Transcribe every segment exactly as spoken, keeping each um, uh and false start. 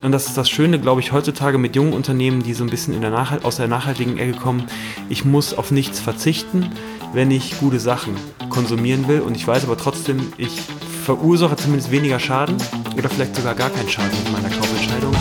Und das ist das Schöne, glaube ich, heutzutage mit jungen Unternehmen, die so ein bisschen in der Nachhalt- aus der nachhaltigen Ecke kommen. Ich muss auf nichts verzichten, wenn ich gute Sachen konsumieren will. Und ich weiß aber trotzdem, ich verursache zumindest weniger Schaden oder vielleicht sogar gar keinen Schaden mit meiner Kaufentscheidung.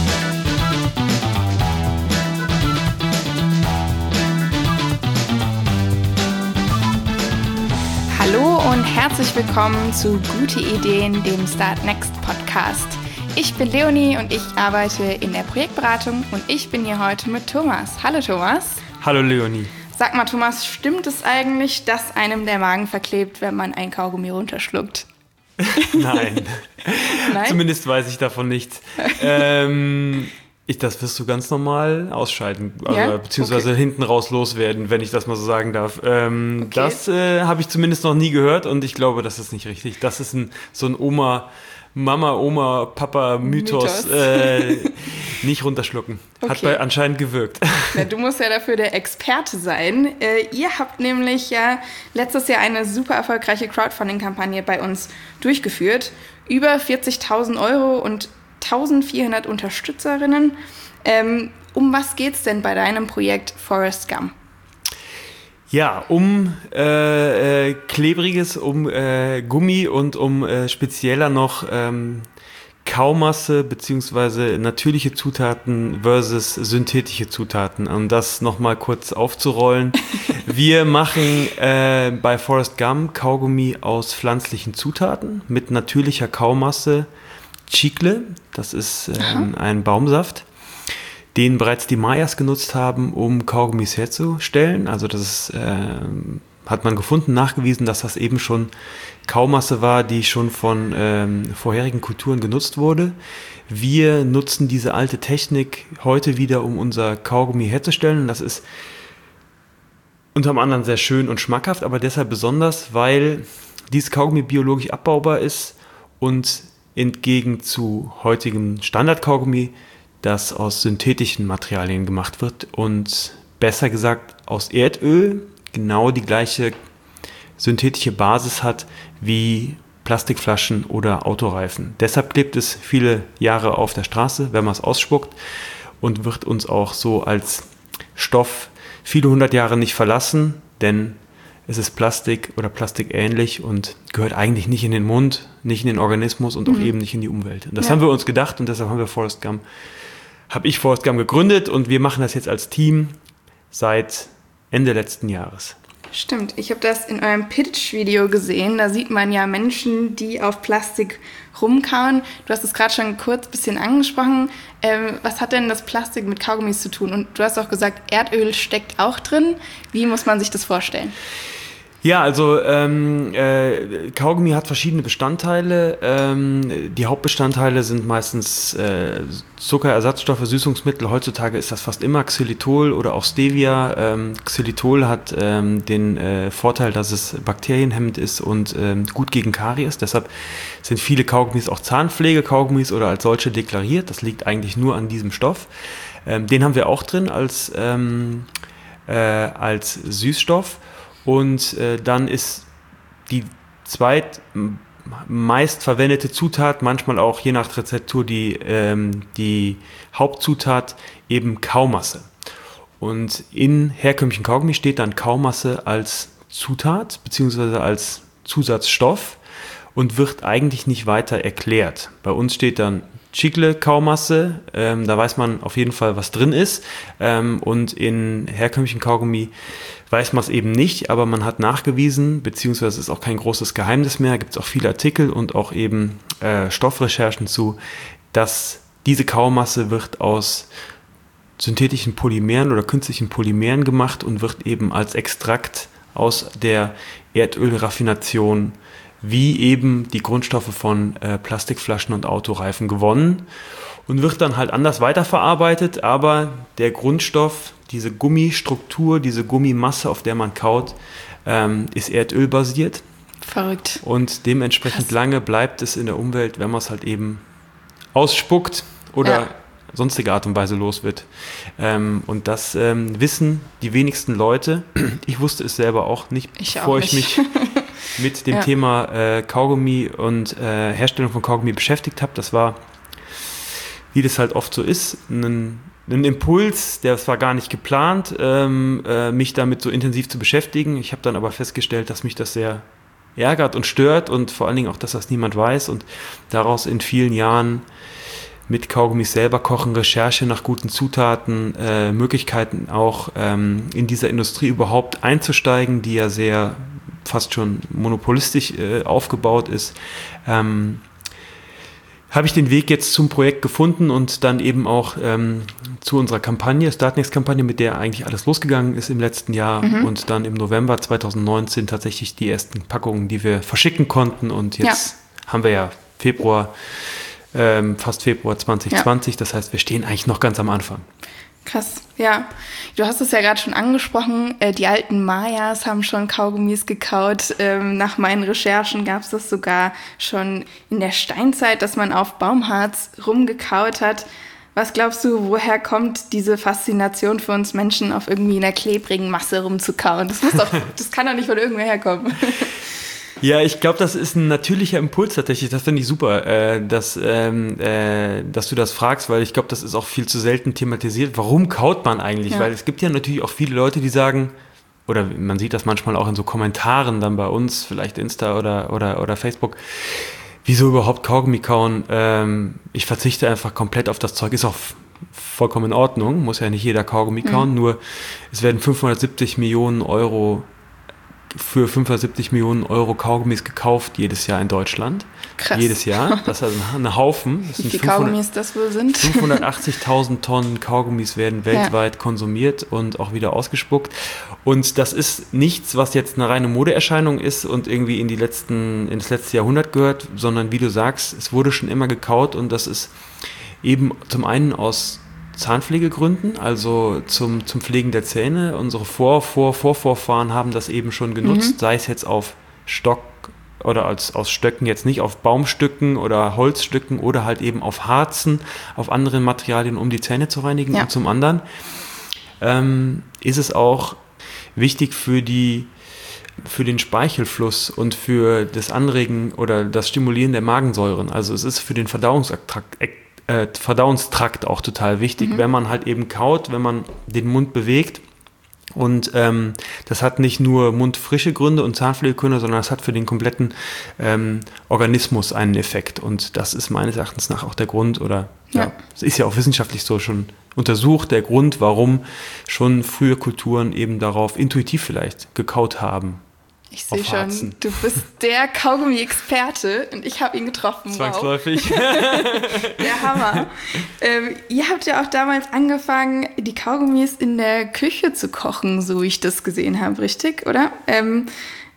Hallo und herzlich willkommen zu Gute Ideen, dem Start Next Podcast. Ich bin Leonie und ich arbeite in der Projektberatung und ich bin hier heute mit Thomas. Hallo Thomas. Hallo Leonie. Sag mal Thomas, stimmt es eigentlich, dass einem der Magen verklebt, wenn man ein Kaugummi runterschluckt? Nein. Nein? Zumindest weiß ich davon nichts. ähm, ich, das wirst du ganz normal ausscheiden, also, Ja? beziehungsweise Okay. hinten raus loswerden, wenn ich das mal so sagen darf. Ähm, Okay. Das äh, habe ich zumindest noch nie gehört und ich glaube, das ist nicht richtig. Das ist ein, so ein Oma... Mama, Oma, Papa, Mythos, Mythos. Äh, nicht runterschlucken. Hat Okay. bei anscheinend gewirkt. Na, du musst ja dafür der Experte sein. Äh, ihr habt nämlich ja letztes Jahr eine super erfolgreiche Crowdfunding-Kampagne bei uns durchgeführt. Über vierzigtausend Euro und eintausendvierhundert Unterstützerinnen. Ähm, um was geht's denn bei deinem Projekt Forrest Gump? Ja, um äh, äh, klebriges, um äh, Gummi und um äh, spezieller noch ähm, Kaumasse bzw. natürliche Zutaten versus synthetische Zutaten. Um das nochmal kurz aufzurollen. Wir machen äh, bei Forrest Gump Kaugummi aus pflanzlichen Zutaten mit natürlicher Kaumasse. Chicle, das ist ähm, ein Baumsaft, den bereits die Mayas genutzt haben, um Kaugummis herzustellen. Also das ist, äh, hat man gefunden, nachgewiesen, dass das eben schon Kaumasse war, die schon von ähm, vorherigen Kulturen genutzt wurde. Wir nutzen diese alte Technik heute wieder, um unser Kaugummi herzustellen. Und das ist unter anderem sehr schön und schmackhaft, aber deshalb besonders, weil dieses Kaugummi biologisch abbaubar ist und entgegen zu heutigem Standardkaugummi das aus synthetischen Materialien gemacht wird und besser gesagt aus Erdöl genau die gleiche synthetische Basis hat wie Plastikflaschen oder Autoreifen. Deshalb klebt es viele Jahre auf der Straße, wenn man es ausspuckt und wird uns auch so als Stoff viele hundert Jahre nicht verlassen, denn es ist Plastik oder plastikähnlich und gehört eigentlich nicht in den Mund, nicht in den Organismus und auch eben nicht in die Umwelt. Und das Ja. haben wir uns gedacht und deshalb haben wir Forrest Gump habe ich Forrest Gump gegründet und wir machen das jetzt als Team seit Ende letzten Jahres. Stimmt, ich habe das in eurem Pitch-Video gesehen. Da sieht man ja Menschen, die auf Plastik rumkauen. Du hast es gerade schon kurz ein bisschen angesprochen. Ähm, was hat denn das Plastik mit Kaugummis zu tun? Und du hast auch gesagt, Erdöl steckt auch drin. Wie muss man sich das vorstellen? Ja, also ähm, äh, Kaugummi hat verschiedene Bestandteile. Ähm, die Hauptbestandteile sind meistens äh, Zuckerersatzstoffe, Süßungsmittel. Heutzutage ist das fast immer Xylitol oder auch Stevia. Ähm, Xylitol hat ähm, den äh, Vorteil, dass es bakterienhemmend ist und ähm, gut gegen Karies. Deshalb sind viele Kaugummis auch Zahnpflege-Kaugummis oder als solche deklariert. Das liegt eigentlich nur an diesem Stoff. Ähm, den haben wir auch drin als, ähm, äh, als Süßstoff. Und äh, dann ist die zweit meist verwendete Zutat, manchmal auch je nach Rezeptur die, ähm, die Hauptzutat, eben Kaumasse. Und in herkömmlichen Kaugummi steht dann Kaumasse als Zutat bzw. als Zusatzstoff und wird eigentlich nicht weiter erklärt. Bei uns steht dann Chicle-Kaumasse, ähm, da weiß man auf jeden Fall, was drin ist. Ähm, und in herkömmlichen Kaugummi weiß man es eben nicht, aber man hat nachgewiesen, beziehungsweise ist auch kein großes Geheimnis mehr, gibt es auch viele Artikel und auch eben äh, Stoffrecherchen zu, dass diese Kaumasse wird aus synthetischen Polymeren oder künstlichen Polymeren gemacht und wird eben als Extrakt aus der Erdölraffination wie eben die Grundstoffe von äh, Plastikflaschen und Autoreifen gewonnen und wird dann halt anders weiterverarbeitet, aber der Grundstoff, diese Gummistruktur, diese Gummimasse, auf der man kaut, ähm, ist erdölbasiert. Verrückt. Und dementsprechend Krass. lange bleibt es in der Umwelt, wenn man es halt eben ausspuckt oder Ja. sonstige Art und Weise los wird. Ähm, und das ähm, wissen die wenigsten Leute. Ich wusste es selber auch nicht, Ich bevor auch ich nicht. mich mit dem Ja. Thema äh, Kaugummi und äh, Herstellung von Kaugummi beschäftigt habe. Das war wie das halt oft so ist, einen, einen Impuls, der war gar nicht geplant, ähm, äh, mich damit so intensiv zu beschäftigen. Ich habe dann aber festgestellt, dass mich das sehr ärgert und stört und vor allen Dingen auch, dass das niemand weiß und daraus in vielen Jahren mit Kaugummis selber kochen, Recherche nach guten Zutaten, äh, Möglichkeiten auch ähm, in dieser Industrie überhaupt einzusteigen, die ja sehr fast schon monopolistisch äh, aufgebaut ist, ähm, habe ich den Weg jetzt zum Projekt gefunden und dann eben auch ähm, zu unserer Kampagne, Startnext-Kampagne, mit der eigentlich alles losgegangen ist im letzten Jahr mhm. und dann im November zwanzig neunzehn tatsächlich die ersten Packungen, die wir verschicken konnten und jetzt ja. haben wir ja Februar Ähm, fast Februar zwanzig zwanzig, ja. Das heißt, wir stehen eigentlich noch ganz am Anfang. Krass, ja. Du hast es ja gerade schon angesprochen, äh, die alten Mayas haben schon Kaugummis gekaut. Ähm, nach meinen Recherchen gab es das sogar schon in der Steinzeit, dass man auf Baumharz rumgekaut hat. Was glaubst du, woher kommt diese Faszination für uns Menschen, auf irgendwie einer klebrigen Masse rumzukauen? Das muss doch, das kann doch nicht von irgendwoher herkommen. Ja, ich glaube, das ist ein natürlicher Impuls tatsächlich. Das finde ich super, äh, dass, ähm, äh, dass du das fragst, weil ich glaube, das ist auch viel zu selten thematisiert. Warum kaut man eigentlich? Ja. Weil es gibt ja natürlich auch viele Leute, die sagen, oder man sieht das manchmal auch in so Kommentaren dann bei uns, vielleicht Insta oder, oder, oder Facebook, wieso überhaupt Kaugummi kauen? Ähm, ich verzichte einfach komplett auf das Zeug. Ist auch vollkommen in Ordnung, muss ja nicht jeder Kaugummi kauen, mhm. nur es werden fünfhundertsiebzig Millionen Euro für fünfhundertsiebzig Millionen Euro Kaugummis gekauft jedes Jahr in Deutschland. Krass. Jedes Jahr. Das ist also ein Haufen. Das Wie viele Kaugummis das wohl sind? fünfhundertachtzigtausend Tonnen Kaugummis werden weltweit ja. konsumiert und auch wieder ausgespuckt. Und das ist nichts, was jetzt eine reine Modeerscheinung ist und irgendwie in die letzten, in das letzte Jahrhundert gehört, sondern wie du sagst, es wurde schon immer gekaut und das ist eben zum einen aus Zahnpflegegründen, also zum, zum Pflegen der Zähne. Unsere Vor-, Vor-, Vorvorfahren haben das eben schon genutzt, mhm. sei es jetzt auf Stock oder als, aus Stöcken, jetzt nicht auf Baumstücken oder Holzstücken oder halt eben auf Harzen, auf anderen Materialien, um die Zähne zu reinigen. Ja. Und zum anderen ähm, ist es auch wichtig für die für den Speichelfluss und für das Anregen oder das Stimulieren der Magensäuren. Also es ist für den Verdauungstrakt Äh, Verdauungstrakt auch total wichtig, mhm. wenn man halt eben kaut, wenn man den Mund bewegt. Und ähm, das hat nicht nur mundfrische Gründe und Zahnpflegegründe, sondern das hat für den kompletten ähm, Organismus einen Effekt. Und das ist meines Erachtens nach auch der Grund, oder ja, es ja, ist ja auch wissenschaftlich so schon untersucht, der Grund, warum schon frühe Kulturen eben darauf intuitiv vielleicht gekaut haben. Ich sehe schon, du bist der Kaugummi-Experte und ich habe ihn getroffen. Zwangsläufig. Wow. Der Hammer. Ähm, ihr habt ja auch damals angefangen, die Kaugummis in der Küche zu kochen, so wie ich das gesehen habe, richtig, oder? Ähm,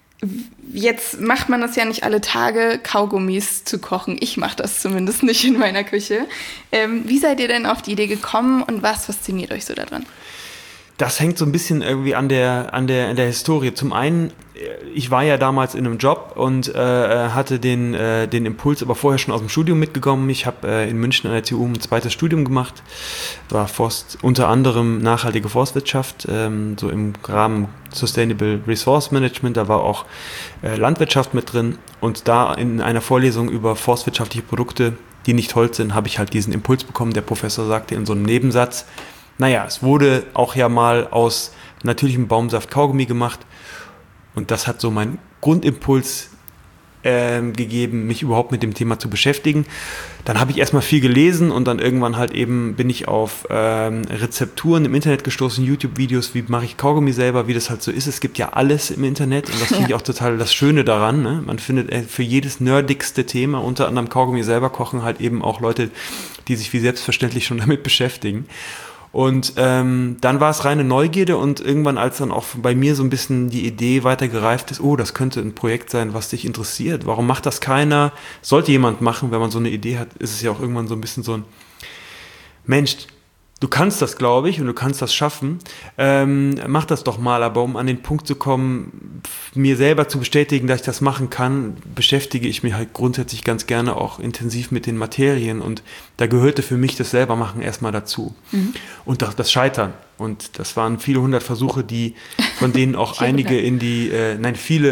jetzt macht man das ja nicht alle Tage, Kaugummis zu kochen. Ich mache das zumindest nicht in meiner Küche. Ähm, wie seid ihr denn auf die Idee gekommen und was fasziniert euch so daran? Das hängt so ein bisschen irgendwie an der, an der, an der Historie. Zum einen, ich war ja damals in einem Job und äh, hatte den, äh, den Impuls aber vorher schon aus dem Studium mitgekommen. Ich habe äh, in München an der T U ein zweites Studium gemacht, war Forst, unter anderem nachhaltige Forstwirtschaft, ähm, so im Rahmen Sustainable Resource Management. Da war auch äh, Landwirtschaft mit drin und da in einer Vorlesung über forstwirtschaftliche Produkte, die nicht Holz sind, habe ich halt diesen Impuls bekommen. Der Professor sagte in so einem Nebensatz, naja, es wurde auch ja mal aus natürlichem Baumsaft Kaugummi gemacht und das hat so meinen Grundimpuls äh, gegeben, mich überhaupt mit dem Thema zu beschäftigen. Dann habe ich erstmal viel gelesen und dann irgendwann halt eben bin ich auf ähm, Rezepturen im Internet gestoßen, YouTube-Videos, wie mache ich Kaugummi selber, wie das halt so ist. Es gibt ja alles im Internet und das finde ja. ich auch total das Schöne daran. Ne? Man findet äh, für jedes nerdigste Thema, unter anderem Kaugummi selber kochen, halt eben auch Leute, die sich wie selbstverständlich schon damit beschäftigen. Und ähm, dann war es reine Neugierde und irgendwann, als dann auch bei mir so ein bisschen die Idee weiter gereift ist, oh, das könnte ein Projekt sein, was dich interessiert. Warum macht das keiner? Sollte jemand machen, wenn man so eine Idee hat, ist es ja auch irgendwann so ein bisschen so ein Mensch, du kannst das, glaube ich, und du kannst das schaffen. Ähm, mach das doch mal, aber um an den Punkt zu kommen, mir selber zu bestätigen, dass ich das machen kann, beschäftige ich mich halt grundsätzlich ganz gerne auch intensiv mit den Materien und da gehörte für mich das Selbermachen erstmal dazu. Mhm. Und das, das Scheitern. Und das waren viele hundert Versuche, die von denen auch einige in die, äh, nein, viele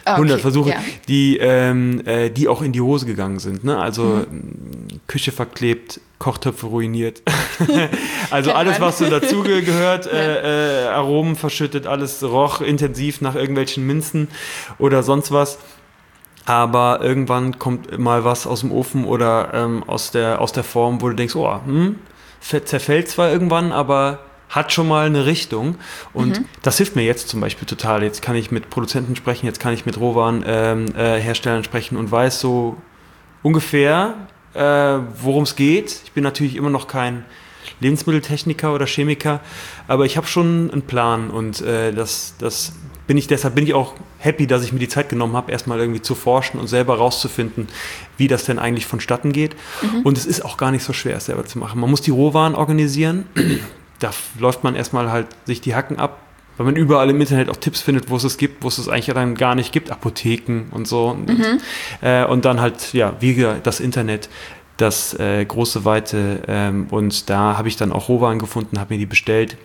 Okay, hundert Versuche, ja. die, ähm, äh, die auch in die Hose gegangen sind. Ne? Also mhm. Küche verklebt, Kochtöpfe ruiniert. Also alles, was so dazugehört, ja. äh, äh, Aromen verschüttet, alles roch intensiv nach irgendwelchen Minzen oder sonst was. Aber irgendwann kommt mal was aus dem Ofen oder ähm, aus, der, aus der Form, wo du denkst, oh, hm, zerfällt zwar irgendwann, aber hat schon mal eine Richtung. Und mhm. das hilft mir jetzt zum Beispiel total. Jetzt kann ich mit Produzenten sprechen, jetzt kann ich mit Rohwarenherstellern ähm, äh, sprechen und weiß so ungefähr, äh, worum es geht. Ich bin natürlich immer noch kein Lebensmitteltechniker oder Chemiker, aber ich habe schon einen Plan und äh, das, das bin ich, deshalb bin ich auch happy, dass ich mir die Zeit genommen habe, erstmal irgendwie zu forschen und selber rauszufinden, wie das denn eigentlich vonstatten geht. Mhm. Und es ist auch gar nicht so schwer, es selber zu machen. Man muss die Rohwaren organisieren, da läuft man erstmal halt sich die Hacken ab, weil man überall im Internet auch Tipps findet, wo es es gibt, wo es es eigentlich dann gar nicht gibt, Apotheken und so. Mhm. Und, äh, und dann halt, ja, wie gesagt, das Internet, das äh, große Weite ähm, und da habe ich dann auch Rohwaren gefunden, habe mir die bestellt.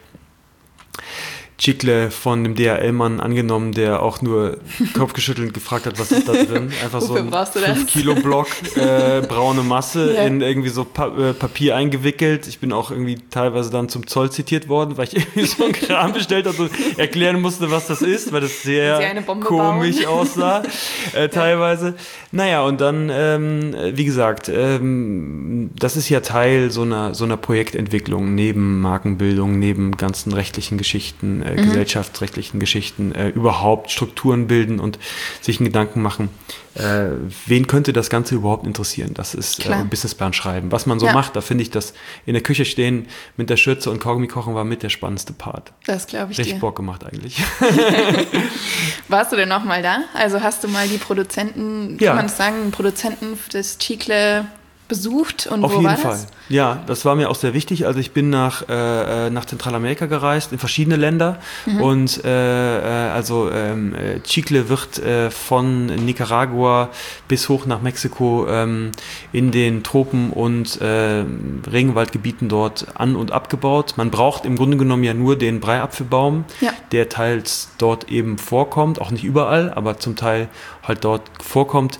Chicle von dem D H L-Mann angenommen, der auch nur kopfgeschüttelt gefragt hat, was ist da drin. Einfach so ein fünf Kilo Block äh, braune Masse ja. in irgendwie so pa- äh, Papier eingewickelt. Ich bin auch irgendwie teilweise dann zum Zoll zitiert worden, weil ich irgendwie so einen Kram bestellt habe und erklären musste, was das ist, weil das sehr komisch bauen. aussah, äh, teilweise. Ja. Naja, und dann, ähm, wie gesagt, ähm, das ist ja Teil so einer, so einer Projektentwicklung, neben Markenbildung, neben ganzen rechtlichen Geschichten, äh, mhm. gesellschaftsrechtlichen Geschichten, äh, überhaupt Strukturen bilden und sich einen Gedanken machen, äh, wen könnte das Ganze überhaupt interessieren? Das ist äh, Businessplan schreiben. Was man so ja. macht, da finde ich, das in der Küche stehen mit der Schürze und Kaugummi kochen war mit der spannendste Part. Das glaube ich Richtig dir. Bock gemacht eigentlich. Warst du denn noch mal da? Also hast du mal die Produzenten, ja. kann man es sagen, Produzenten des Chicle besucht und Auf wo jeden war Fall. das? Ja, das war mir auch sehr wichtig. Also ich bin nach, äh, nach Zentralamerika gereist, in verschiedene Länder mhm. und äh, also ähm, Chicle wird äh, von Nicaragua bis hoch nach Mexiko ähm, in den Tropen und äh, Regenwaldgebieten dort an- und abgebaut. Man braucht im Grunde genommen ja nur den Breiapfelbaum, ja. der teils dort eben vorkommt, auch nicht überall, aber zum Teil halt dort vorkommt.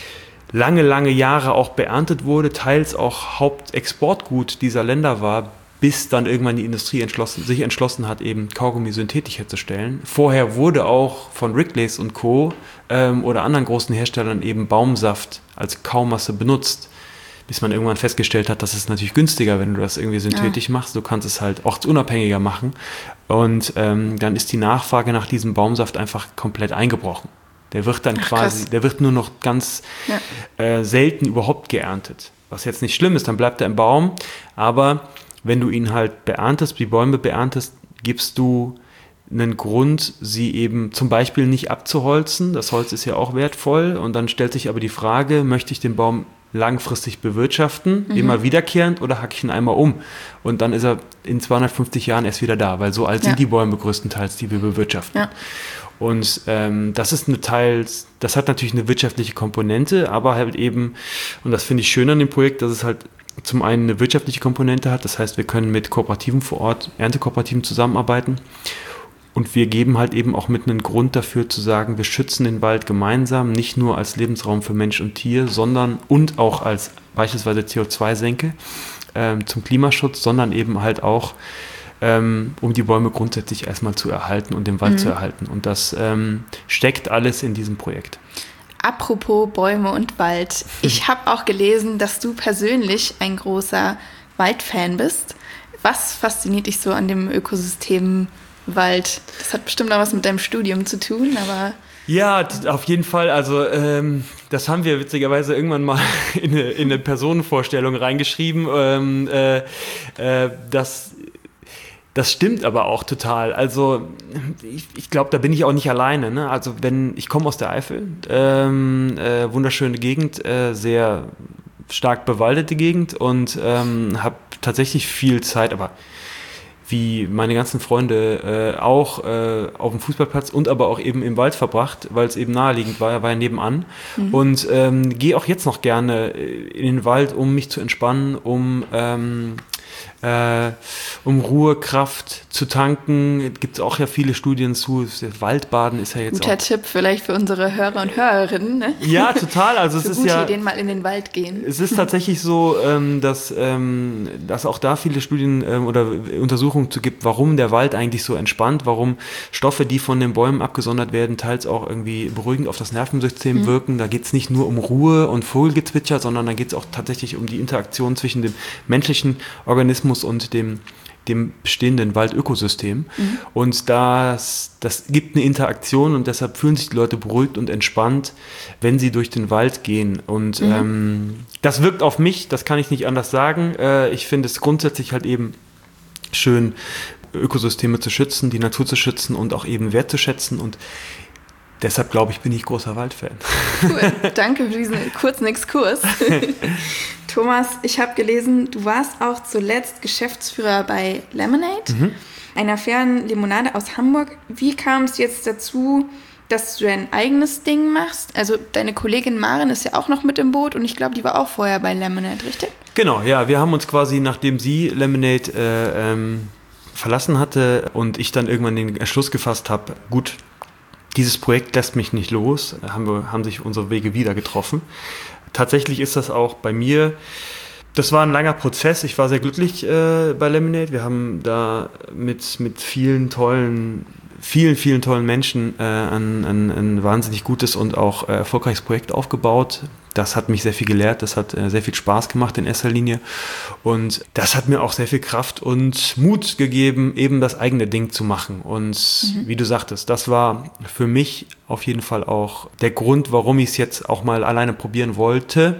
lange, lange Jahre auch beerntet wurde, teils auch Hauptexportgut dieser Länder war, bis dann irgendwann die Industrie entschlossen, sich entschlossen hat, eben Kaugummi synthetisch herzustellen. Vorher wurde auch von Wrigley's und Co. Ähm, oder anderen großen Herstellern eben Baumsaft als Kaumasse benutzt, bis man irgendwann festgestellt hat, dass es natürlich günstiger, wenn du das irgendwie synthetisch ja. machst. Du kannst es halt ortsunabhängiger machen. Und ähm, dann ist die Nachfrage nach diesem Baumsaft einfach komplett eingebrochen. Der wird dann Ach, quasi, krass. der wird nur noch ganz ja. äh, selten überhaupt geerntet. Was jetzt nicht schlimm ist, dann bleibt er im Baum. Aber wenn du ihn halt beerntest, die Bäume beerntest, gibst du einen Grund, sie eben zum Beispiel nicht abzuholzen. Das Holz ist ja auch wertvoll. Und dann stellt sich aber die Frage, möchte ich den Baum langfristig bewirtschaften, mhm. immer wiederkehrend, oder hacke ich ihn einmal um? Und dann ist er in zweihundertfünfzig Jahren erst wieder da, weil so alt ja. sind die Bäume größtenteils, die wir bewirtschaften. Ja. Und ähm, das ist eine Teils, das hat natürlich eine wirtschaftliche Komponente, aber halt eben, und das finde ich schön an dem Projekt, dass es halt zum einen eine wirtschaftliche Komponente hat, das heißt, wir können mit Kooperativen vor Ort, Erntekooperativen zusammenarbeiten und wir geben halt eben auch mit einen Grund dafür zu sagen, wir schützen den Wald gemeinsam, nicht nur als Lebensraum für Mensch und Tier, sondern und auch als beispielsweise C O zwei Senke ähm, zum Klimaschutz, sondern eben halt auch ähm, um die Bäume grundsätzlich erstmal zu erhalten und den Wald mhm. zu erhalten. Und das ähm, steckt alles in diesem Projekt. Apropos Bäume und Wald. Ich habe auch gelesen, dass du persönlich ein großer Waldfan bist. Was fasziniert dich so an dem Ökosystem Wald? Das hat bestimmt auch was mit deinem Studium zu tun, aber... Ja, auf jeden Fall. Also ähm, das haben wir witzigerweise irgendwann mal in eine, in eine Personenvorstellung reingeschrieben. Ähm, äh, äh, das... Das stimmt aber auch total. Also ich, ich glaube, da bin ich auch nicht alleine. Ne? Also wenn ich komme aus der Eifel, ähm, äh, wunderschöne Gegend, äh, sehr stark bewaldete Gegend und ähm, habe tatsächlich viel Zeit, aber wie meine ganzen Freunde äh, auch äh, auf dem Fußballplatz und aber auch eben im Wald verbracht, weil es eben naheliegend war, er war ja nebenan. Mhm. Und ähm, gehe auch jetzt noch gerne in den Wald, um mich zu entspannen, um... Ähm, Äh, um Ruhe, Kraft zu tanken. Gibt es auch ja viele Studien zu. Waldbaden ist ja jetzt Guter auch... Tipp vielleicht für unsere Hörer und Hörerinnen. Ne? Ja, total. Also es für ist gute ja... Ideen mal in den Wald gehen. Es ist tatsächlich so, ähm, dass, ähm, dass auch da viele Studien ähm, oder Untersuchungen zu gibt, warum der Wald eigentlich so entspannt, warum Stoffe, die von den Bäumen abgesondert werden, teils auch irgendwie beruhigend auf das Nervensystem mhm. wirken. Da geht es nicht nur um Ruhe und Vogelgezwitscher, sondern da geht es auch tatsächlich um die Interaktion zwischen dem menschlichen Organismus und dem, dem bestehenden Waldökosystem. Mhm. Und das, das gibt eine Interaktion und deshalb fühlen sich die Leute beruhigt und entspannt, wenn sie durch den Wald gehen. Und mhm. ähm, das wirkt auf mich, das kann ich nicht anders sagen. Äh, ich finde es grundsätzlich halt eben schön, Ökosysteme zu schützen, die Natur zu schützen und auch eben wertzuschätzen. Und deshalb, glaube ich, bin ich großer Waldfan. Cool, danke für diesen kurzen Exkurs. Thomas, ich habe gelesen, du warst auch zuletzt Geschäftsführer bei Lemonade, mhm. einer fairen Limonade aus Hamburg. Wie kam es jetzt dazu, dass du dein eigenes Ding machst? Also deine Kollegin Maren ist ja auch noch mit im Boot und ich glaube, die war auch vorher bei Lemonade, richtig? Genau, ja, wir haben uns quasi, nachdem sie Lemonade äh, ähm, verlassen hatte und ich dann irgendwann den Entschluss gefasst habe, gut, dieses Projekt lässt mich nicht los, haben, wir, haben sich unsere Wege wieder getroffen. Tatsächlich ist das auch bei mir, das war ein langer Prozess, ich war sehr glücklich äh, bei Lemonade, wir haben da mit, mit vielen tollen, vielen, vielen tollen Menschen äh, ein, ein, ein wahnsinnig gutes und auch äh, erfolgreiches Projekt aufgebaut. Das hat mich sehr viel gelehrt, das hat äh, sehr viel Spaß gemacht in erster Linie und das hat mir auch sehr viel Kraft und Mut gegeben, eben das eigene Ding zu machen. Und mhm. wie du sagtest, das war für mich auf jeden Fall auch der Grund, warum ich es jetzt auch mal alleine probieren wollte,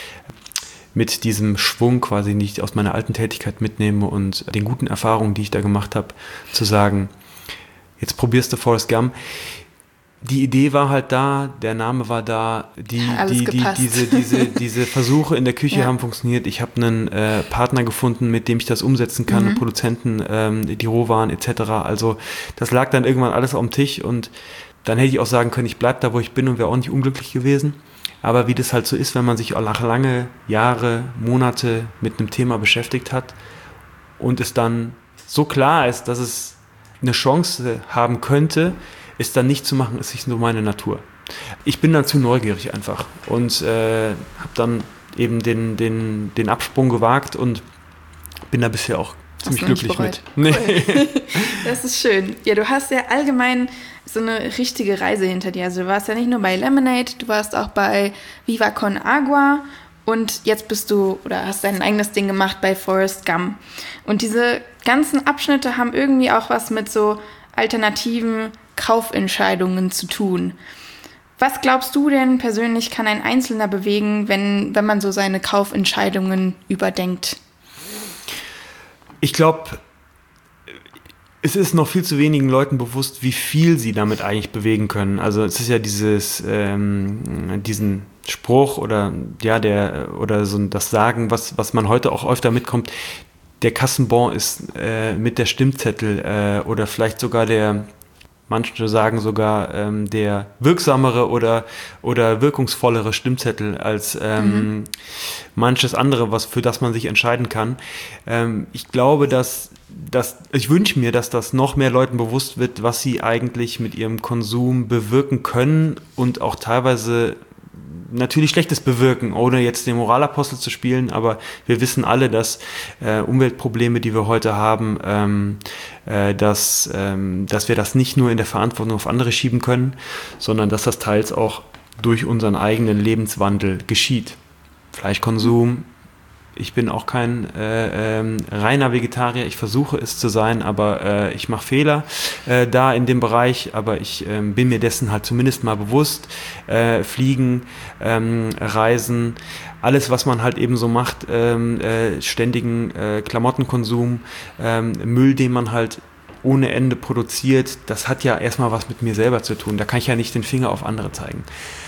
mit diesem Schwung quasi, den ich aus meiner alten Tätigkeit mitnehme und den guten Erfahrungen, die ich da gemacht habe, zu sagen, jetzt probierst du Forrest Gump. Die Idee war halt da, der Name war da, die, die, die, diese, diese, diese Versuche in der Küche ja. haben funktioniert. Ich habe einen äh, Partner gefunden, mit dem ich das umsetzen kann, mhm. einen Produzenten, ähm, die Rohwaren et cetera. Also das lag dann irgendwann alles auf dem Tisch und dann hätte ich auch sagen können, ich bleibe da, wo ich bin und wäre auch nicht unglücklich gewesen. Aber wie das halt so ist, wenn man sich auch nach lange Jahre, Monate mit einem Thema beschäftigt hat und es dann so klar ist, dass es eine Chance haben könnte, es dann nicht zu machen, ist nicht nur meine Natur. Ich bin dann zu neugierig einfach und äh, habe dann eben den, den, den Absprung gewagt und bin da bisher auch ziemlich glücklich mit. Nee. Cool. Das ist schön. Ja, du hast ja allgemein so eine richtige Reise hinter dir. Also du warst ja nicht nur bei Lemonade, du warst auch bei Viva Con Agua und jetzt bist du oder hast dein eigenes Ding gemacht bei Forrest Gump. Und diese ganzen Abschnitte haben irgendwie auch was mit so alternativen Kaufentscheidungen zu tun. Was glaubst du denn persönlich, kann ein Einzelner bewegen, wenn, wenn man so seine Kaufentscheidungen überdenkt? Ich glaube, es ist noch viel zu wenigen Leuten bewusst, wie viel sie damit eigentlich bewegen können. Also es ist ja dieses, ähm, diesen Spruch oder ja der oder so das Sagen, was, was man heute auch öfter mitkommt, der Kassenbon ist äh, mit der Stimmzettel äh, oder vielleicht sogar der, manche sagen sogar ähm, der wirksamere oder, oder wirkungsvollere Stimmzettel als ähm, mhm. manches andere, was, für das man sich entscheiden kann. Ähm, ich glaube, dass, dass ich wünsche mir, dass das noch mehr Leuten bewusst wird, was sie eigentlich mit ihrem Konsum bewirken können und auch teilweise natürlich Schlechtes bewirken, ohne jetzt den Moralapostel zu spielen, aber wir wissen alle, dass äh, Umweltprobleme, die wir heute haben, ähm, äh, dass, ähm, dass wir das nicht nur in der Verantwortung auf andere schieben können, sondern dass das teils auch durch unseren eigenen Lebenswandel geschieht. Fleischkonsum, ich bin auch kein äh, ähm, reiner Vegetarier, ich versuche es zu sein, aber äh, ich mache Fehler äh, da in dem Bereich, aber ich äh, bin mir dessen halt zumindest mal bewusst. Äh, Fliegen, ähm, Reisen, alles, was man halt eben so macht, ähm, äh, ständigen äh, Klamottenkonsum, ähm, Müll, den man halt ohne Ende produziert, das hat ja erstmal was mit mir selber zu tun. Da kann ich ja nicht den Finger auf andere zeigen.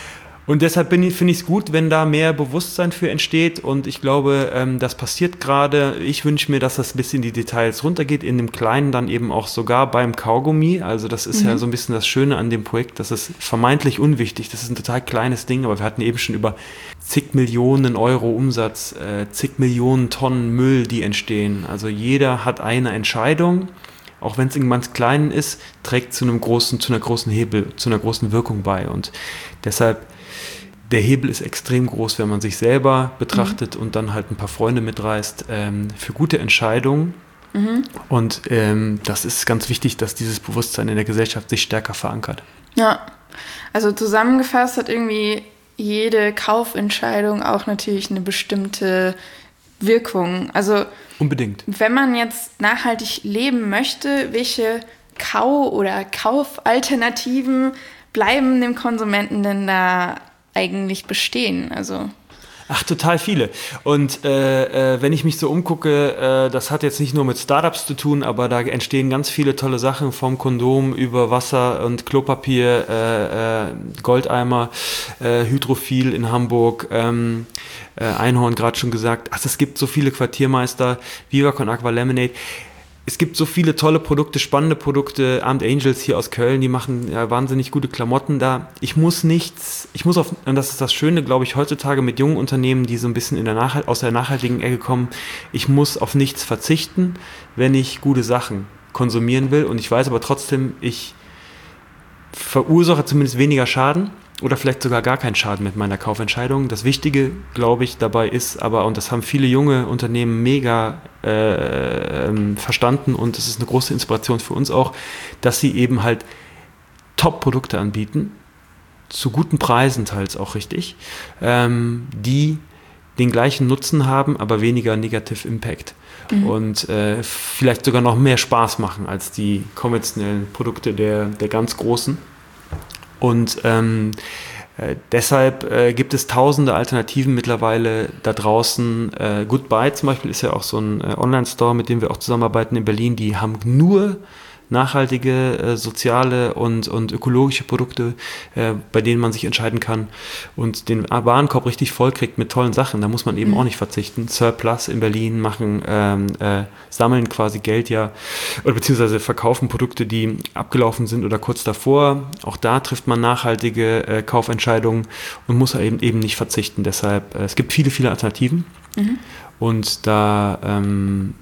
Und deshalb finde ich es gut, wenn da mehr Bewusstsein für entsteht und ich glaube, ähm, das passiert gerade. Ich wünsche mir, dass das ein bisschen in die Details runtergeht, in dem Kleinen dann eben auch sogar beim Kaugummi. Also das ist mhm. ja so ein bisschen das Schöne an dem Projekt, das ist vermeintlich unwichtig. Das ist ein total kleines Ding, aber wir hatten eben schon über zig Millionen Euro Umsatz, äh, zig Millionen Tonnen Müll, die entstehen. Also jeder hat eine Entscheidung. Auch wenn es irgendwann klein ist, trägt zu einem großen, zu einer großen Hebel, zu einer großen Wirkung bei. Und deshalb, der Hebel ist extrem groß, wenn man sich selber betrachtet mhm. und dann halt ein paar Freunde mitreißt, ähm, für gute Entscheidungen. Mhm. Und ähm, das ist ganz wichtig, dass dieses Bewusstsein in der Gesellschaft sich stärker verankert. Ja, also zusammengefasst hat irgendwie jede Kaufentscheidung auch natürlich eine bestimmte Wirkung. Also unbedingt. Wenn man jetzt nachhaltig leben möchte, welche Kau- oder Kaufalternativen bleiben dem Konsumenten denn da eigentlich bestehen? Also Ach, total viele. Und äh, äh, wenn ich mich so umgucke, äh, das hat jetzt nicht nur mit Startups zu tun, aber da entstehen ganz viele tolle Sachen, vom Kondom über Wasser und Klopapier, äh, äh, Goldeimer, äh, Hydrophil in Hamburg, ähm, äh, Einhorn gerade schon gesagt. Ach, es gibt so viele Quartiermeister, Viva con Aqua Lemonade. Es gibt so viele tolle Produkte, spannende Produkte. Armed Angels hier aus Köln, die machen ja wahnsinnig gute Klamotten da. Ich muss nichts, ich muss auf, und das ist das Schöne, glaube ich, heutzutage mit jungen Unternehmen, die so ein bisschen in der Nachhalt, aus der nachhaltigen Ecke kommen. Ich muss auf nichts verzichten, wenn ich gute Sachen konsumieren will. Und ich weiß aber trotzdem, ich verursache zumindest weniger Schaden oder vielleicht sogar gar keinen Schaden mit meiner Kaufentscheidung. Das Wichtige, glaube ich, dabei ist aber, und das haben viele junge Unternehmen mega äh, ähm, verstanden und das ist eine große Inspiration für uns auch, dass sie eben halt Top-Produkte anbieten, zu guten Preisen teils auch richtig, ähm, die den gleichen Nutzen haben, aber weniger Negative Impact. Mhm. Und äh, vielleicht sogar noch mehr Spaß machen als die konventionellen Produkte der, der ganz Großen. Und ähm, äh, deshalb äh, gibt es tausende Alternativen mittlerweile da draußen. Äh, Goodbye zum Beispiel ist ja auch so ein äh, Online-Store, mit dem wir auch zusammenarbeiten in Berlin. Die haben nur nachhaltige, äh, soziale und, und ökologische Produkte, äh, bei denen man sich entscheiden kann und den Warenkorb richtig voll kriegt mit tollen Sachen. Da muss man eben mhm. auch nicht verzichten. Surplus in Berlin machen, ähm, äh, sammeln quasi Geld ja, oder beziehungsweise verkaufen Produkte, die abgelaufen sind oder kurz davor. Auch da trifft man nachhaltige äh, Kaufentscheidungen und muss eben, eben nicht verzichten. Deshalb, äh, es gibt viele, viele Alternativen mhm. und da, ähm,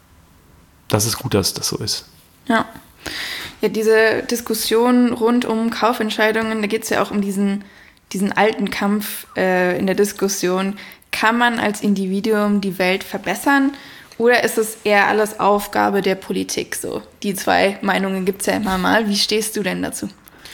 das ist gut, dass das so ist. Ja. Ja, diese Diskussion rund um Kaufentscheidungen, da geht es ja auch um diesen, diesen alten Kampf äh, in der Diskussion. Kann man als Individuum die Welt verbessern oder ist es eher alles Aufgabe der Politik? So, die zwei Meinungen gibt es ja immer mal. Wie stehst du denn dazu?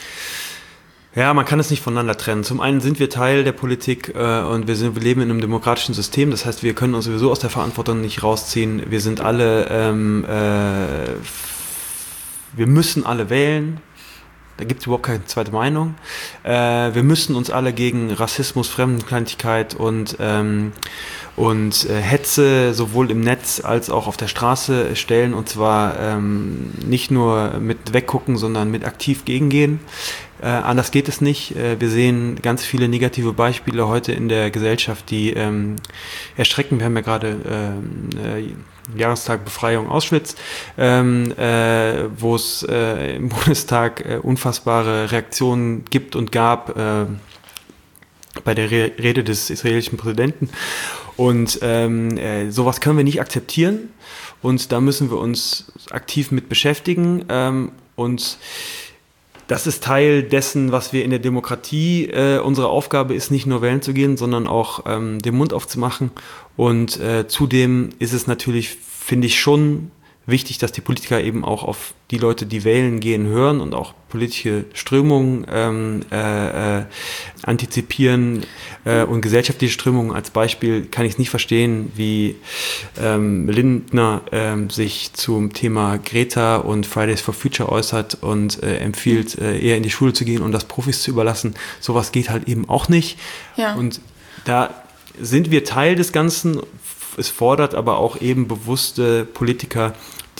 Ja, man kann es nicht voneinander trennen. Zum einen sind wir Teil der Politik äh, und wir, sind, wir leben in einem demokratischen System. Das heißt, wir können uns sowieso aus der Verantwortung nicht rausziehen. Wir sind alle ähm, äh, Wir müssen alle wählen, da gibt es überhaupt keine zweite Meinung. Äh, wir müssen uns alle gegen Rassismus, Fremdenfeindlichkeit und, ähm, und äh, Hetze sowohl im Netz als auch auf der Straße stellen. Und zwar ähm, nicht nur mit weggucken, sondern mit aktiv gegengehen. Äh, anders geht es nicht. Äh, wir sehen ganz viele negative Beispiele heute in der Gesellschaft, die ähm, erschrecken. Wir haben ja gerade äh, äh, Jahrestag Befreiung Auschwitz, ähm, äh, wo es äh, im Bundestag äh, unfassbare Reaktionen gibt und gab äh, bei der Re- Rede des israelischen Präsidenten. Und ähm, äh, sowas können wir nicht akzeptieren und da müssen wir uns aktiv mit beschäftigen ähm, und das ist Teil dessen, was wir in der Demokratie, äh, unsere Aufgabe ist, nicht nur wählen zu gehen, sondern auch ähm, den Mund aufzumachen. Und äh, zudem ist es natürlich, finde ich, schon wichtig, dass die Politiker eben auch auf die Leute, die wählen gehen, hören und auch politische Strömungen ähm, äh, äh, antizipieren äh, und gesellschaftliche Strömungen. Als Beispiel kann ich es nicht verstehen, wie ähm, Lindner ähm, sich zum Thema Greta und Fridays for Future äußert und äh, empfiehlt, äh, eher in die Schule zu gehen und das Profis zu überlassen. Sowas geht halt eben auch nicht. Ja. Und da sind wir Teil des Ganzen. Es fordert aber auch eben bewusste Politiker, die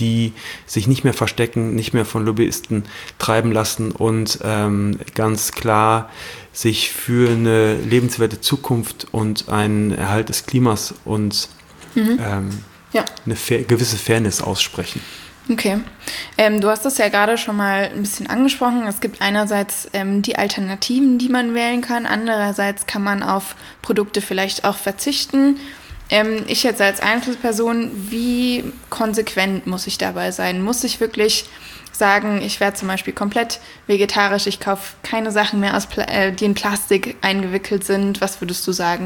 die sich nicht mehr verstecken, nicht mehr von Lobbyisten treiben lassen und ähm, ganz klar sich für eine lebenswerte Zukunft und einen Erhalt des Klimas und mhm. ähm, ja. eine fair, gewisse Fairness aussprechen. Okay. Ähm, du hast das ja gerade schon mal ein bisschen angesprochen. Es gibt einerseits ähm, die Alternativen, die man wählen kann. Andererseits kann man auf Produkte vielleicht auch verzichten. Ähm, ich jetzt als Einzelperson, wie konsequent muss ich dabei sein? Muss ich wirklich sagen, ich werde zum Beispiel komplett vegetarisch, ich kaufe keine Sachen mehr, aus Pla- äh, die in Plastik eingewickelt sind? Was würdest du sagen?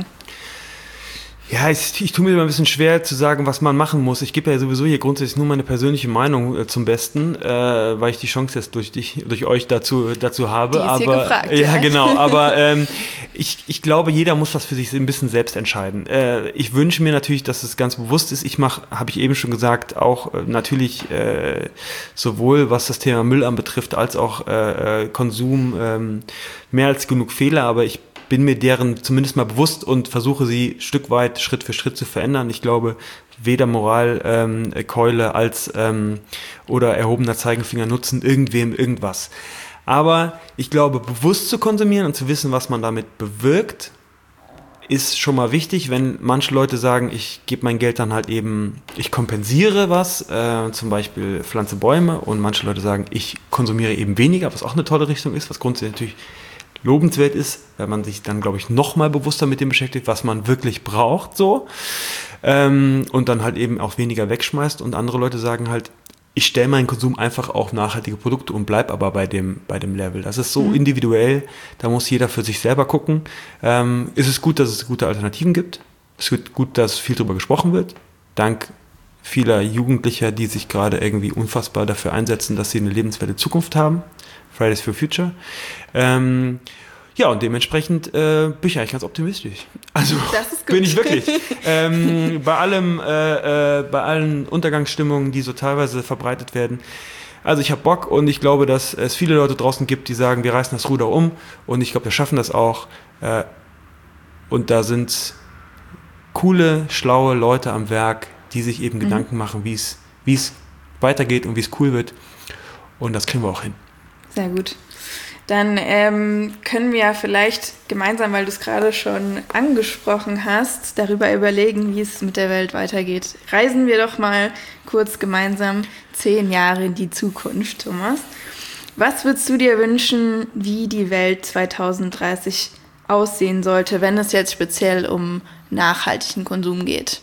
Ja, ich, ich tue mir immer ein bisschen schwer zu sagen, was man machen muss. Ich gebe ja sowieso hier grundsätzlich nur meine persönliche Meinung äh, zum Besten, äh, weil ich die Chance jetzt durch dich, durch euch dazu, dazu habe. Die ist aber hier gefragt, ja, ja, genau. Aber ähm, ich, ich glaube, jeder muss das für sich ein bisschen selbst entscheiden. Äh, ich wünsche mir natürlich, dass es ganz bewusst ist. Ich mache, habe ich eben schon gesagt, auch äh, natürlich äh, sowohl was das Thema Müll anbetrifft als auch äh, Konsum ähm, mehr als genug Fehler. Aber ich bin mir deren zumindest mal bewusst und versuche sie ein Stück weit Schritt für Schritt zu verändern. Ich glaube, weder Moralkeule ähm, als ähm, oder erhobener Zeigefinger nutzen irgendwem irgendwas. Aber ich glaube, bewusst zu konsumieren und zu wissen, was man damit bewirkt, ist schon mal wichtig, wenn manche Leute sagen, ich gebe mein Geld dann halt eben, ich kompensiere was, äh, zum Beispiel pflanze Bäume, und manche Leute sagen, ich konsumiere eben weniger, was auch eine tolle Richtung ist, was grundsätzlich natürlich lobenswert ist, weil man sich dann, glaube ich, noch mal bewusster mit dem beschäftigt, was man wirklich braucht, so, ähm, und dann halt eben auch weniger wegschmeißt. Und andere Leute sagen halt, ich stelle meinen Konsum einfach auf nachhaltige Produkte und bleib aber bei dem, bei dem Level. Das ist so mhm. individuell, da muss jeder für sich selber gucken. Ähm, ist es gut, dass es gute Alternativen gibt? Es ist gut, dass viel darüber gesprochen wird, dank vieler Jugendlicher, die sich gerade irgendwie unfassbar dafür einsetzen, dass sie eine lebenswerte Zukunft haben. Fridays for Future. Ähm, ja, und dementsprechend äh, bin ich eigentlich ganz optimistisch. Also bin ich wirklich. ähm, bei allem, äh, äh, bei allen Untergangsstimmungen, die so teilweise verbreitet werden. Also ich habe Bock, und ich glaube, dass es viele Leute draußen gibt, die sagen, wir reißen das Ruder um, und ich glaube, wir schaffen das auch. Äh, und da sind coole, schlaue Leute am Werk, die sich eben mhm. Gedanken machen, wie es wie es weitergeht und wie es cool wird. Und das kriegen wir auch hin. Sehr gut. Dann ähm, können wir ja vielleicht gemeinsam, weil du es gerade schon angesprochen hast, darüber überlegen, wie es mit der Welt weitergeht. Reisen wir doch mal kurz gemeinsam zehn Jahre in die Zukunft, Thomas. Was würdest du dir wünschen, wie die Welt zwanzig dreißig aussehen sollte, wenn es jetzt speziell um nachhaltigen Konsum geht?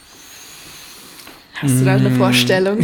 Hast du da eine Vorstellung?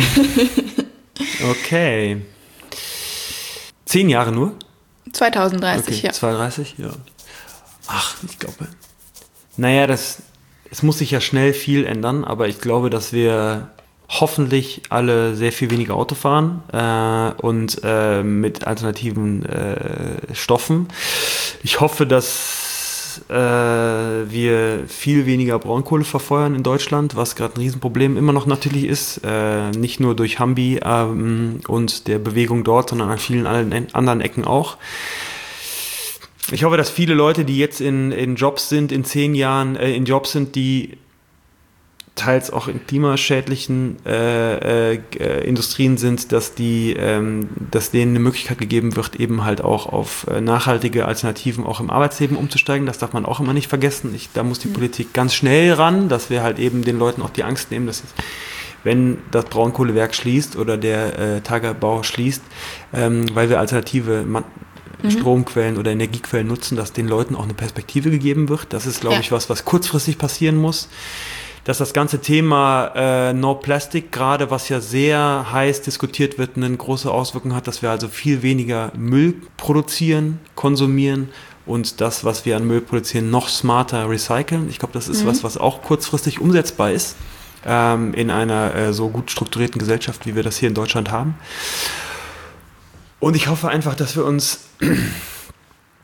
Okay. Zehn Jahre nur? zwanzig dreißig, okay, ja. zwanzig dreißig, ja. Ach, ich glaube. Naja, das, es muss sich ja schnell viel ändern, aber ich glaube, dass wir hoffentlich alle sehr viel weniger Auto fahren äh, und äh, mit alternativen äh, Stoffen. Ich hoffe, dass äh, wir viel weniger Braunkohle verfeuern in Deutschland, was gerade ein Riesenproblem immer noch natürlich ist. Äh, nicht nur durch Hambi ähm, und der Bewegung dort, sondern an vielen anderen Ecken auch. Ich hoffe, dass viele Leute, die jetzt in, in Jobs sind, in zehn Jahren, äh, in Jobs sind, die teils auch in klimaschädlichen äh, äh, Industrien sind, dass die, ähm, dass denen eine Möglichkeit gegeben wird, eben halt auch auf äh, nachhaltige Alternativen auch im Arbeitsleben umzusteigen. Das darf man auch immer nicht vergessen. Ich, da muss die mhm. Politik ganz schnell ran, dass wir halt eben den Leuten auch die Angst nehmen, dass es, wenn das Braunkohlewerk schließt oder der äh, Tagebau schließt, ähm, weil wir alternative Man- mhm. Stromquellen oder Energiequellen nutzen, dass den Leuten auch eine Perspektive gegeben wird. Das ist, glaube ja. ich, was, was kurzfristig passieren muss. Dass das ganze Thema äh, No Plastic, gerade was ja sehr heiß diskutiert wird, eine große Auswirkung hat, dass wir also viel weniger Müll produzieren, konsumieren und das, was wir an Müll produzieren, noch smarter recyceln. Ich glaube, das ist mhm. was, was auch kurzfristig umsetzbar ist ähm, in einer äh, so gut strukturierten Gesellschaft, wie wir das hier in Deutschland haben. Und ich hoffe einfach, dass wir uns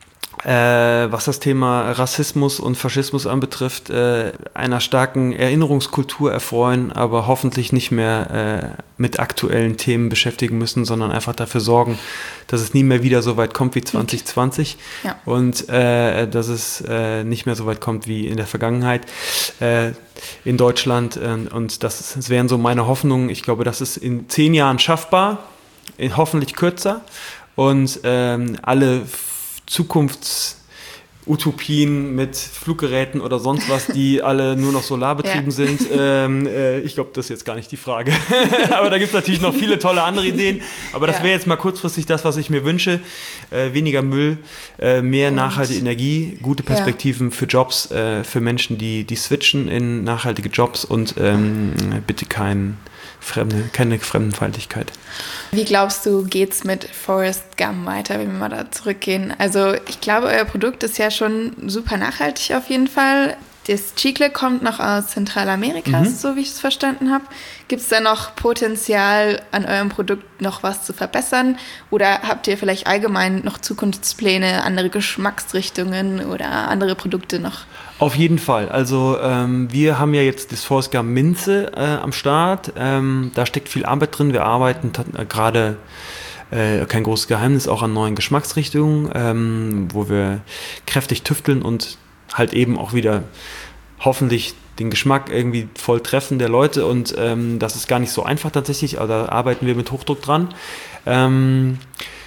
äh, was das Thema Rassismus und Faschismus anbetrifft, äh, einer starken Erinnerungskultur erfreuen, aber hoffentlich nicht mehr äh, mit aktuellen Themen beschäftigen müssen, sondern einfach dafür sorgen, dass es nie mehr wieder so weit kommt wie zwanzig zwanzig okay. ja. und äh, dass es äh, nicht mehr so weit kommt wie in der Vergangenheit äh, in Deutschland. Äh, und das, das wären so meine Hoffnungen. Ich glaube, das ist in zehn Jahren schaffbar, in, hoffentlich kürzer. Und ähm, alle F- Zukunftsutopien mit Fluggeräten oder sonst was, die alle nur noch solarbetrieben ja. sind, ähm, äh, ich glaube, das ist jetzt gar nicht die Frage. Aber da gibt es natürlich noch viele tolle andere Ideen. Aber das ja. wäre jetzt mal kurzfristig das, was ich mir wünsche. Äh, weniger Müll, äh, mehr und nachhaltige Energie, gute Perspektiven ja. für Jobs, äh, für Menschen, die, die switchen in nachhaltige Jobs und ähm, bitte kein Fremde, keine Fremdenfeindlichkeit. Wie glaubst du, geht's mit Forrest Gum weiter, wenn wir mal da zurückgehen? Also ich glaube, euer Produkt ist ja schon super nachhaltig auf jeden Fall. Das Chicle kommt noch aus Zentralamerika, mhm. so wie ich es verstanden habe. Gibt es da noch Potenzial, an eurem Produkt noch was zu verbessern? Oder habt ihr vielleicht allgemein noch Zukunftspläne, andere Geschmacksrichtungen oder andere Produkte noch? Auf jeden Fall. Also ähm, wir haben ja jetzt das Forrest Gum Minze äh, am Start. Ähm, da steckt viel Arbeit drin. Wir arbeiten t- äh, gerade, äh, kein großes Geheimnis, auch an neuen Geschmacksrichtungen, ähm, wo wir kräftig tüfteln und halt eben auch wieder hoffentlich den Geschmack irgendwie voll treffen der Leute. Und ähm, das ist gar nicht so einfach tatsächlich, aber da arbeiten wir mit Hochdruck dran. Ähm,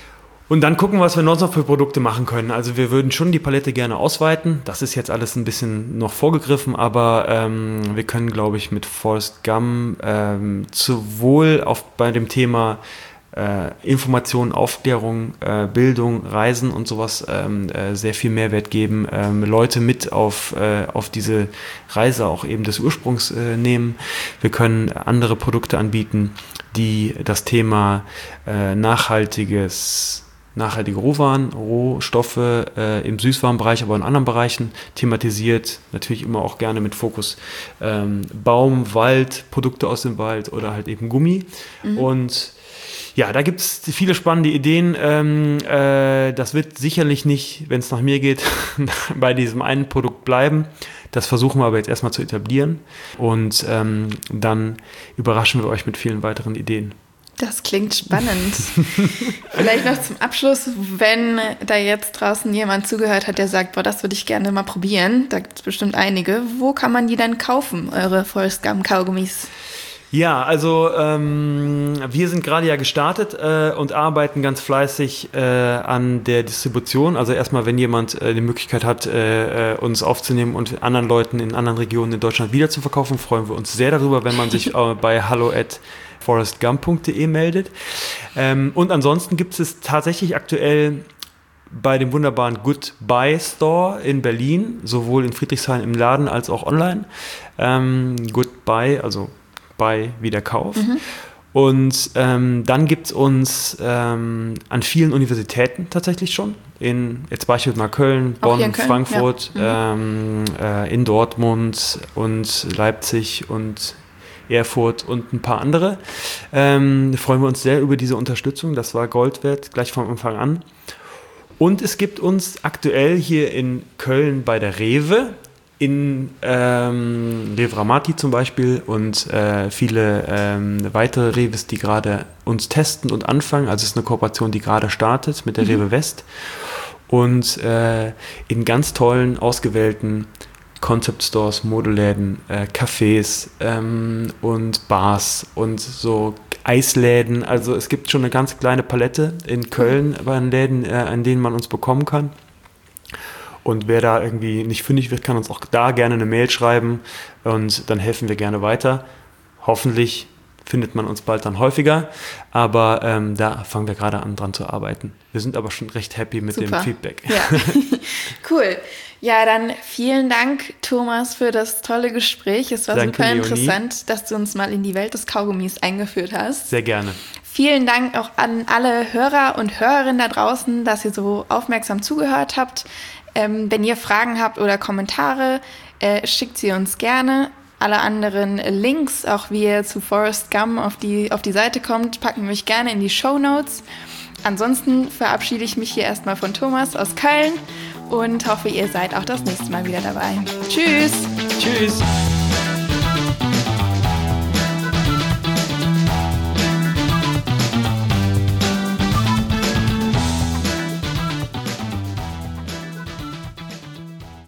Und dann gucken, was wir sonst noch für Produkte machen können. Also wir würden schon die Palette gerne ausweiten. Das ist jetzt alles ein bisschen noch vorgegriffen, aber ähm, wir können, glaube ich, mit Forrest Gum ähm, sowohl auf, bei dem Thema äh, Information, Aufklärung, äh, Bildung, Reisen und sowas ähm, äh, sehr viel Mehrwert geben, ähm, Leute mit auf, äh, auf diese Reise auch eben des Ursprungs äh, nehmen. Wir können andere Produkte anbieten, die das Thema äh, nachhaltiges nachhaltige Rohwaren, Rohstoffe äh, im Süßwarenbereich, aber in anderen Bereichen thematisiert. Natürlich immer auch gerne mit Fokus ähm, Baum, Wald, Produkte aus dem Wald oder halt eben Gummi. Mhm. Und ja, da gibt es viele spannende Ideen. Ähm, äh, das wird sicherlich nicht, wenn es nach mir geht, bei diesem einen Produkt bleiben. Das versuchen wir aber jetzt erstmal zu etablieren. Und ähm, dann überraschen wir euch mit vielen weiteren Ideen. Das klingt spannend. Vielleicht noch zum Abschluss, wenn da jetzt draußen jemand zugehört hat, der sagt, boah, das würde ich gerne mal probieren, da gibt es bestimmt einige. Wo kann man die dann kaufen, eure Forrest Gum Kaugummis? Ja, also ähm, wir sind gerade ja gestartet äh, und arbeiten ganz fleißig äh, an der Distribution. Also erstmal, wenn jemand äh, die Möglichkeit hat, äh, uns aufzunehmen und anderen Leuten in anderen Regionen in Deutschland wieder zu verkaufen, freuen wir uns sehr darüber, wenn man sich äh, bei hallo at forrest gum punkt de meldet. Ähm, und ansonsten gibt es tatsächlich aktuell bei dem wunderbaren Goodbye Store in Berlin, sowohl in Friedrichshain im Laden als auch online. Ähm, Goodbye, also Buy wie der Kauf. Mhm. Und ähm, dann gibt es uns ähm, an vielen Universitäten tatsächlich schon, in jetzt beispielsweise mal Köln, Bonn, Köln? Frankfurt, ja. mhm. ähm, äh, in Dortmund und Leipzig und Erfurt und ein paar andere. Ähm, freuen wir uns sehr über diese Unterstützung. Das war Gold wert, gleich von Anfang an. Und es gibt uns aktuell hier in Köln bei der Rewe, in ähm, Rewe Ramati zum Beispiel und äh, viele ähm, weitere Reves, die gerade uns testen und anfangen. Also es ist eine Kooperation, die gerade startet mit der mhm. Rewe West. Und äh, in ganz tollen, ausgewählten Concept Stores, Modeläden, äh, Cafés ähm, und Bars und so Eisläden. Also es gibt schon eine ganz kleine Palette in Köln bei den Läden, äh, an denen man uns bekommen kann. Und wer da irgendwie nicht fündig wird, kann uns auch da gerne eine Mail schreiben und dann helfen wir gerne weiter. Hoffentlich findet man uns bald dann häufiger, aber ähm, da fangen wir gerade an, dran zu arbeiten. Wir sind aber schon recht happy mit Super. Dem Feedback. Ja. Cool. Ja, dann vielen Dank, Thomas, für das tolle Gespräch. Es war Danke, super Leonie. Interessant, dass du uns mal in die Welt des Kaugummis eingeführt hast. Sehr gerne. Vielen Dank auch an alle Hörer und Hörerinnen da draußen, dass ihr so aufmerksam zugehört habt. Ähm, wenn ihr Fragen habt oder Kommentare, äh, schickt sie uns gerne. Alle anderen Links, auch wie ihr zu Forrest Gum auf die, auf die Seite kommt, packen wir euch gerne in die Shownotes. Ansonsten verabschiede ich mich hier erstmal von Thomas aus Köln und hoffe, ihr seid auch das nächste Mal wieder dabei. Tschüss! Tschüss!